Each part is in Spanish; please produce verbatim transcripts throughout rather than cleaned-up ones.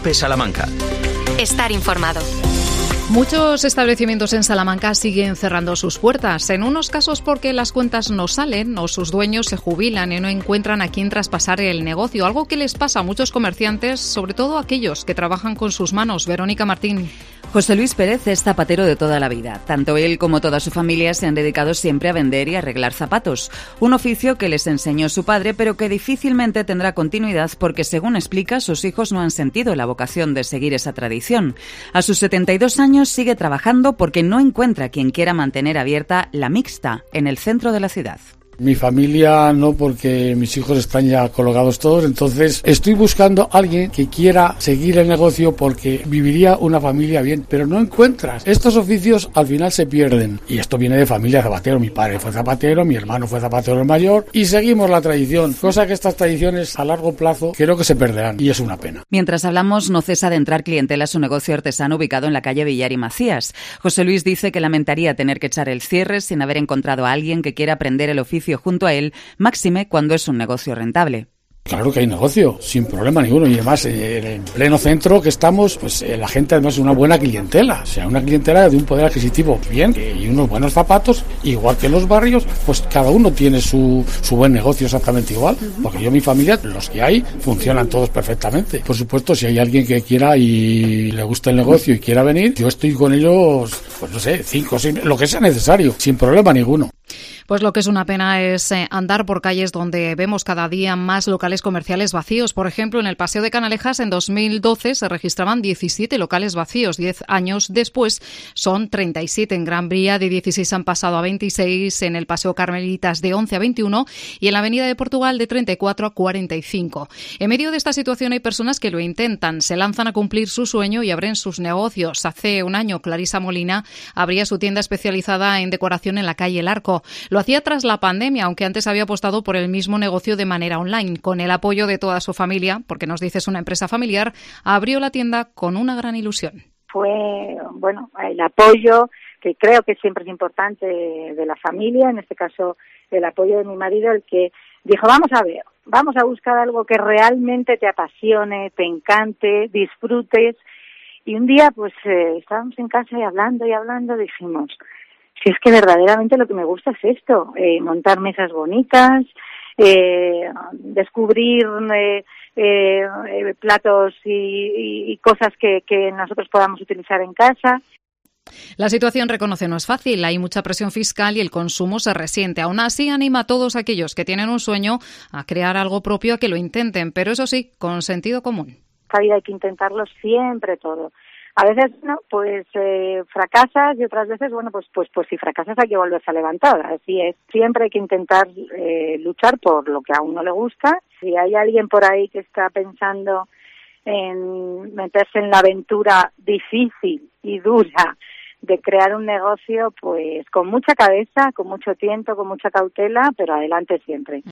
COPE Salamanca. Estar informado. Muchos establecimientos en Salamanca siguen cerrando sus puertas, en unos casos porque las cuentas no salen o sus dueños se jubilan y no encuentran a quién traspasar el negocio, algo que les pasa a muchos comerciantes, sobre todo aquellos que trabajan con sus manos. Verónica Martín. José Luis Pérez es zapatero de toda la vida. Tanto él como toda su familia se han dedicado siempre a vender y arreglar zapatos, un oficio que les enseñó su padre, pero que difícilmente tendrá continuidad porque, según explica, sus hijos no han sentido la vocación de seguir esa tradición. A sus setenta y dos años sigue trabajando porque no encuentra quien quiera mantener abierta la mixta en el centro de la ciudad. Mi familia no, porque mis hijos están ya colocados todos, entonces estoy buscando a alguien que quiera seguir el negocio porque viviría una familia bien, pero no encuentras. Estos oficios al final se pierden y esto viene de familia zapatero. Mi padre fue zapatero, mi hermano fue zapatero mayor y seguimos la tradición, cosa que estas tradiciones a largo plazo creo que se perderán y es una pena. Mientras hablamos, no cesa de entrar clientela a su negocio artesano ubicado en la calle Villar y Macías. José Luis dice que lamentaría tener que echar el cierre sin haber encontrado a alguien que quiera aprender el oficio junto a él, máxime cuando es un negocio rentable. Claro que hay negocio, sin problema ninguno, y además en pleno centro que estamos, pues la gente además es una buena clientela, o sea, una clientela de un poder adquisitivo bien y unos buenos zapatos, igual que en los barrios, pues cada uno tiene su, su buen negocio exactamente igual, porque yo, mi familia, los que hay, funcionan todos perfectamente. Por supuesto, si hay alguien que quiera y le gusta el negocio y quiera venir, yo estoy con ellos, pues no sé, cinco, seis, lo que sea necesario, sin problema ninguno. Pues lo que es una pena es eh, andar por calles donde vemos cada día más locales comerciales vacíos. Por ejemplo, en el Paseo de Canalejas en dos mil doce se registraban diecisiete locales vacíos. Diez años después son treinta y siete. En Gran Vía de dieciséis han pasado a veintiséis, en el Paseo Carmelitas de once a veintiuno y en la Avenida de Portugal de treinta y cuatro a cuarenta y cinco. En medio de esta situación hay personas que lo intentan, se lanzan a cumplir su sueño y abren sus negocios. Hace un año Clarisa Molina abría su tienda especializada en decoración en la calle El Arco. Lo hacía tras la pandemia, aunque antes había apostado por el mismo negocio de manera online. Con el apoyo de toda su familia, porque nos dice es una empresa familiar, abrió la tienda con una gran ilusión. Fue, bueno, el apoyo, que creo que siempre es importante, de la familia, en este caso el apoyo de mi marido, el que dijo, vamos a ver, vamos a buscar algo que realmente te apasione, te encante, disfrutes. Y un día, pues, eh, estábamos en casa y hablando y hablando, dijimos, si es que verdaderamente lo que me gusta es esto, eh, montar mesas bonitas, eh, descubrir eh, eh, eh, platos y, y cosas que, que nosotros podamos utilizar en casa. La situación, reconoce, no es fácil, hay mucha presión fiscal y el consumo se resiente. Aún así, anima a todos aquellos que tienen un sueño a crear algo propio a que lo intenten, pero eso sí, con sentido común. Esta vida hay que intentarlo siempre todo. A veces, no, pues eh, fracasas y otras veces, bueno, pues pues pues si fracasas hay que volverse a levantar. Así es. Siempre hay que intentar eh, luchar por lo que a uno le gusta. Si hay alguien por ahí que está pensando en meterse en la aventura difícil y dura de crear un negocio, pues con mucha cabeza, con mucho tiento, con mucha cautela, pero adelante siempre.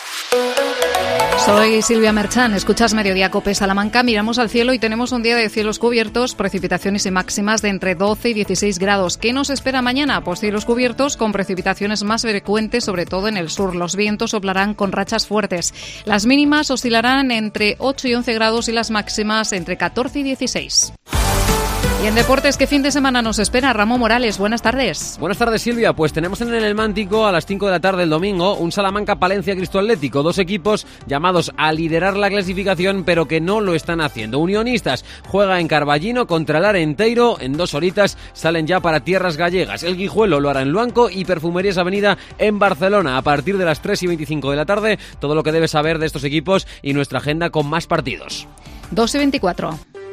Soy Silvia Merchán, escuchas Mediodía COPE Salamanca. Miramos al cielo y tenemos un día de cielos cubiertos, precipitaciones y máximas de entre doce y dieciséis grados. ¿Qué nos espera mañana? Pues cielos cubiertos con precipitaciones más frecuentes, sobre todo en el sur. Los vientos soplarán con rachas fuertes. Las mínimas oscilarán entre ocho y once grados y las máximas entre catorce y dieciséis. Y en deportes, ¿qué fin de semana nos espera? Ramón Morales, buenas tardes. Buenas tardes, Silvia. Pues tenemos en el Mántico a las cinco de la tarde el domingo un Salamanca-Palencia Cristo Atlético. Dos equipos llamados a liderar la clasificación, pero que no lo están haciendo. Unionistas juega en Carballino contra el Arenteiro. En dos horitas salen ya para tierras gallegas. El Guijuelo lo hará en Luanco y Perfumerías Avenida en Barcelona. A partir de las tres y veinticinco de la tarde, todo lo que debes saber de estos equipos y nuestra agenda con más partidos. dos y veinticuatro.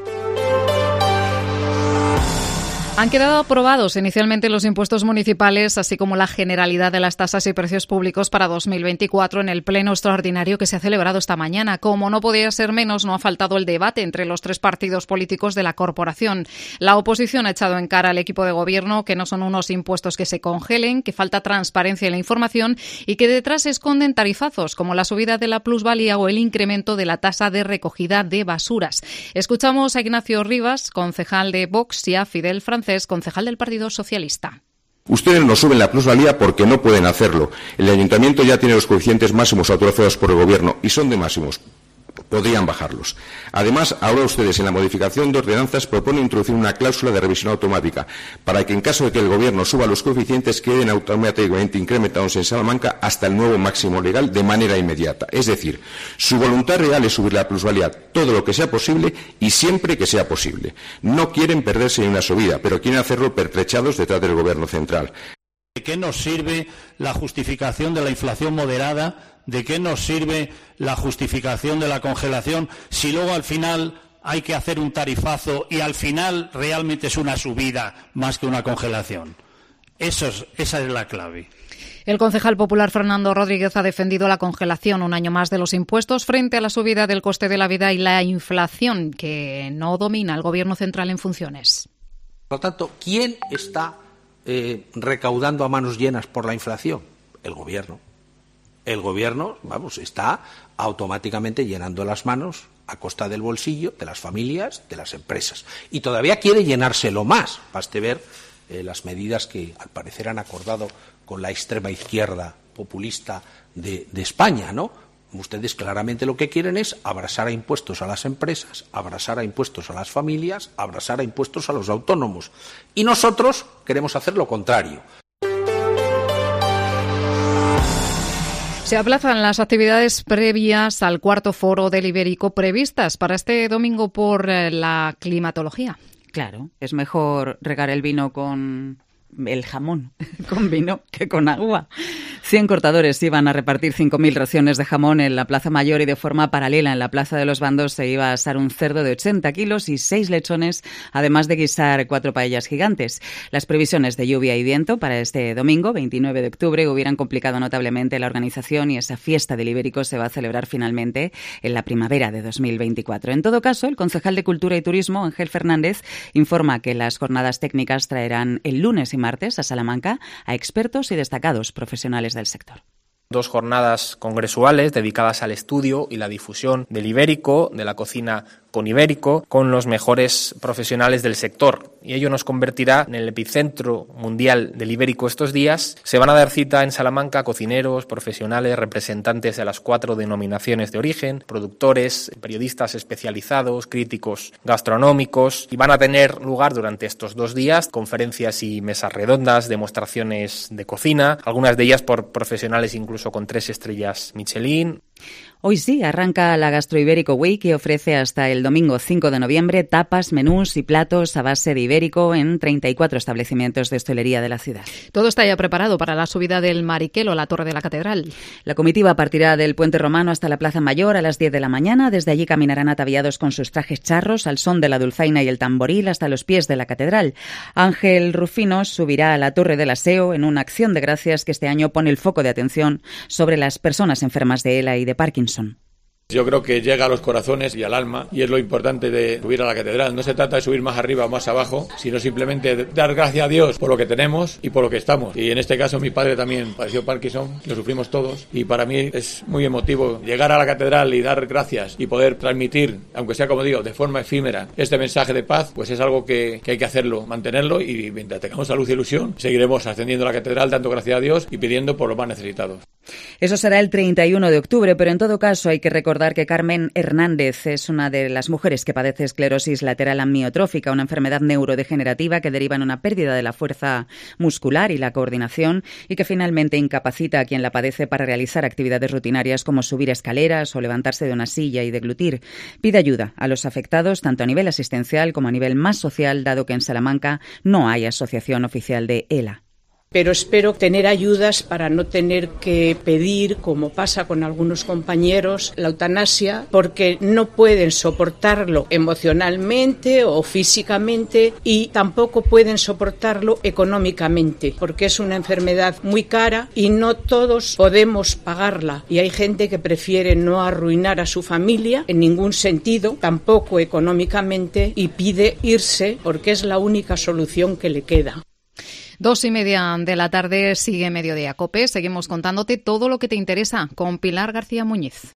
Han quedado aprobados inicialmente los impuestos municipales, así como la generalidad de las tasas y precios públicos para dos mil veinticuatro en el pleno extraordinario que se ha celebrado esta mañana. Como no podía ser menos, no ha faltado el debate entre los tres partidos políticos de la corporación. La oposición ha echado en cara al equipo de gobierno que no son unos impuestos que se congelen, que falta transparencia en la información y que detrás se esconden tarifazos como la subida de la plusvalía o el incremento de la tasa de recogida de basuras. Escuchamos a Ignacio Rivas, concejal de Vox, y a Fidel Francés, concejal del Partido Socialista. Ustedes no suben la plusvalía porque no pueden hacerlo. El Ayuntamiento ya tiene los coeficientes máximos autorizados por el Gobierno y son de máximos. podrían bajarlos. Además, ahora ustedes en la modificación de ordenanzas proponen introducir una cláusula de revisión automática para que en caso de que el Gobierno suba los coeficientes queden automáticamente incrementados en Salamanca hasta el nuevo máximo legal de manera inmediata. Es decir, su voluntad real es subir la plusvalía todo lo que sea posible y siempre que sea posible. No quieren perderse en una subida, pero quieren hacerlo pertrechados detrás del Gobierno central. ¿De qué nos sirve la justificación de la inflación moderada? ¿De qué nos sirve la justificación de la congelación si luego al final hay que hacer un tarifazo y al final realmente es una subida más que una congelación? Eso es, esa es la clave. El concejal popular Fernando Rodríguez ha defendido la congelación un año más de los impuestos frente a la subida del coste de la vida y la inflación que no domina el Gobierno central en funciones. Por lo tanto, ¿quién está eh, recaudando a manos llenas por la inflación? El Gobierno. El Gobierno, vamos, está automáticamente llenando las manos a costa del bolsillo de las familias, de las empresas. Y todavía quiere llenárselo más. Baste ver eh, las medidas que al parecer han acordado con la extrema izquierda populista de, de España, ¿no? Ustedes claramente lo que quieren es abrasar a impuestos a las empresas, abrasar a impuestos a las familias, abrasar a impuestos a los autónomos. Y nosotros queremos hacer lo contrario. Se aplazan las actividades previas al cuarto foro del Ibérico previstas para este domingo por la climatología. Claro, es mejor regar el vino con el jamón, con vino que con agua. Cien cortadores iban a repartir cinco mil raciones de jamón en la Plaza Mayor y de forma paralela en la Plaza de los Bandos se iba a asar un cerdo de ochenta kilos y seis lechones, además de guisar cuatro paellas gigantes. Las previsiones de lluvia y viento para este domingo, veintinueve de octubre, hubieran complicado notablemente la organización y esa fiesta del Ibérico se va a celebrar finalmente en la primavera de dos mil veinticuatro. En todo caso, el concejal de Cultura y Turismo, Ángel Fernández, informa que las jornadas técnicas traerán el lunes y martes a Salamanca a expertos y destacados profesionales del sector. Dos jornadas congresuales dedicadas al estudio y la difusión del ibérico, de la cocina con ibérico, con los mejores profesionales del sector. Y ello nos convertirá en el epicentro mundial del ibérico estos días. Se van a dar cita en Salamanca cocineros, profesionales, representantes de las cuatro denominaciones de origen, productores, periodistas especializados, críticos gastronómicos. Y van a tener lugar durante estos dos días conferencias y mesas redondas, demostraciones de cocina, algunas de ellas por profesionales incluso con tres estrellas Michelin. Hoy sí, arranca la Gastroibérico Week y ofrece hasta el domingo cinco de noviembre tapas, menús y platos a base de ibérico en treinta y cuatro establecimientos de hostelería de la ciudad. Todo está ya preparado para la subida del Mariquelo a la Torre de la Catedral. La comitiva partirá del Puente Romano hasta la Plaza Mayor a las diez de la mañana. Desde allí caminarán ataviados con sus trajes charros al son de la dulzaina y el tamboril hasta los pies de la catedral. Ángel Rufino subirá a la Torre del Aseo en una acción de gracias que este año pone el foco de atención sobre las personas enfermas de ELA y de Parkinson. Yo creo que llega a los corazones y al alma y es lo importante de subir a la catedral. No se trata de subir más arriba o más abajo, sino simplemente de dar gracias a Dios por lo que tenemos y por lo que estamos. Y en este caso mi padre también padeció Parkinson, lo sufrimos todos y para mí es muy emotivo llegar a la catedral y dar gracias y poder transmitir, aunque sea como digo, de forma efímera, este mensaje de paz, pues es algo que, que hay que hacerlo, mantenerlo y mientras tengamos salud y ilusión seguiremos ascendiendo a la catedral dando gracias a Dios y pidiendo por los más necesitados. Eso será el treinta y uno de octubre, pero en todo caso hay que recordar que Carmen Hernández es una de las mujeres que padece esclerosis lateral amiotrófica, una enfermedad neurodegenerativa que deriva en una pérdida de la fuerza muscular y la coordinación y que finalmente incapacita a quien la padece para realizar actividades rutinarias como subir escaleras o levantarse de una silla y deglutir. Pide ayuda a los afectados tanto a nivel asistencial como a nivel más social, dado que en Salamanca no hay asociación oficial de ELA. Pero espero tener ayudas para no tener que pedir, como pasa con algunos compañeros, la eutanasia, porque no pueden soportarlo emocionalmente o físicamente y tampoco pueden soportarlo económicamente, porque es una enfermedad muy cara y no todos podemos pagarla. Y hay gente que prefiere no arruinar a su familia en ningún sentido, tampoco económicamente, y pide irse porque es la única solución que le queda. Dos y media de la tarde sigue Mediodía COPE. Seguimos contándote todo lo que te interesa con Pilar García Muñiz.